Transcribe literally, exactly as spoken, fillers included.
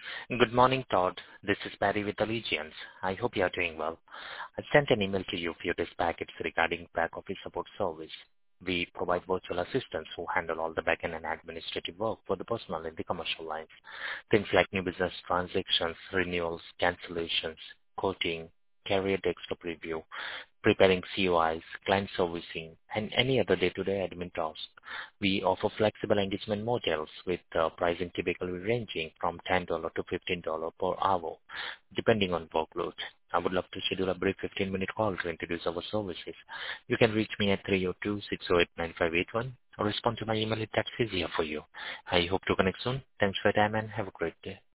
Good morning, Todd. This is Barry with Allegiance. I hope you are doing well. I sent an email to you a few days back. It's regarding back office support service. We provide virtual assistants who handle all the back-end and administrative work for the personal and the commercial lines. Things like new business transactions, renewals, cancellations, quoting, carrier desktop review, preparing C O Is, client servicing, and any other day-to-day admin tasks. We offer flexible engagement models with uh, pricing typically ranging from ten dollars to fifteen dollars per hour, depending on workload. I would love to schedule a brief fifteen-minute call to introduce our services. You can reach me at three oh two, six oh eight, nine five eight one or respond to my email if that's easier for you. I hope to connect soon. Thanks for your time and have a great day.